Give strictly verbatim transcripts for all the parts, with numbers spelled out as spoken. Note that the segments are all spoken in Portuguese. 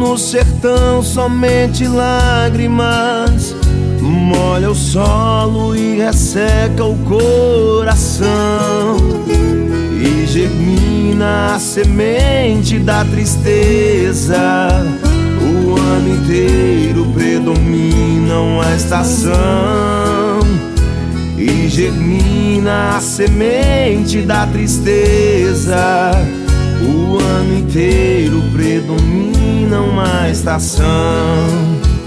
no sertão somente lágrimas molha o solo e resseca o coração, e germina a semente da tristeza. O ano inteiro predomina uma estação, e germina a semente da tristeza. O ano inteiro predomina uma estação.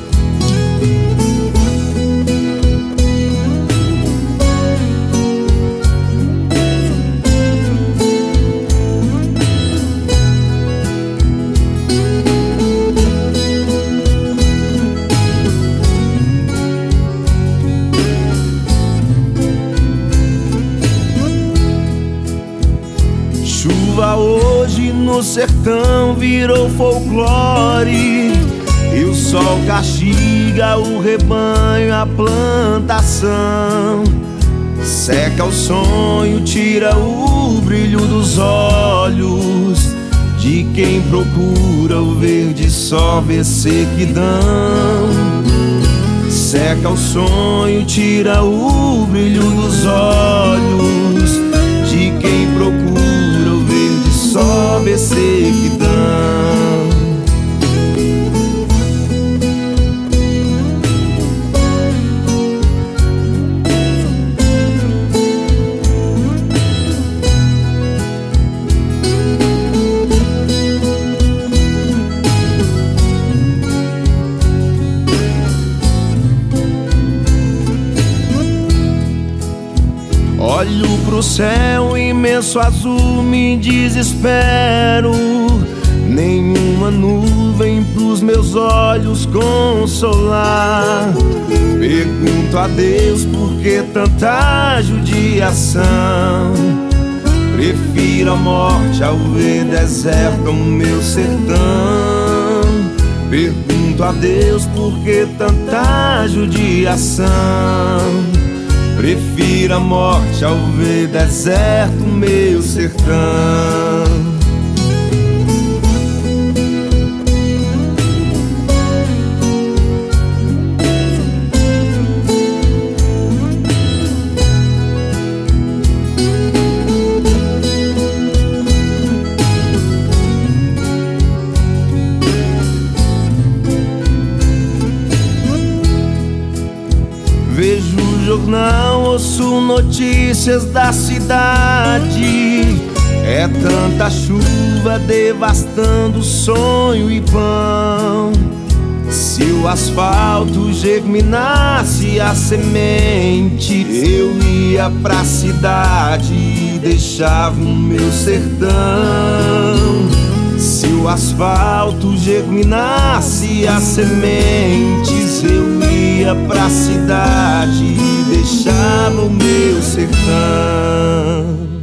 Chuva hoje no sertão virou folclore, e o sol castiga o rebanho, a plantação. Seca o sonho, tira o brilho dos olhos de quem procura o verde, só vê sequidão. Seca o sonho, tira o brilho dos olhos de quem procura só vê sequidão. Olho pro céu imenso azul, me desespero. Nenhuma nuvem pros meus olhos consolar. Pergunto a Deus por que tanta judiação. Prefiro a morte ao ver deserto o meu sertão. Pergunto a Deus por que tanta judiação. Prefiro a morte ao ver deserto o meu sertão. Vejo o jornal, ouço notícias da cidade. É tanta chuva devastando sonho e pão. Se o asfalto germinasse a semente, eu ia pra cidade e deixava o meu sertão. Se o asfalto germinasse as sementes, eu ia pra cidade e deixava o meu sertão.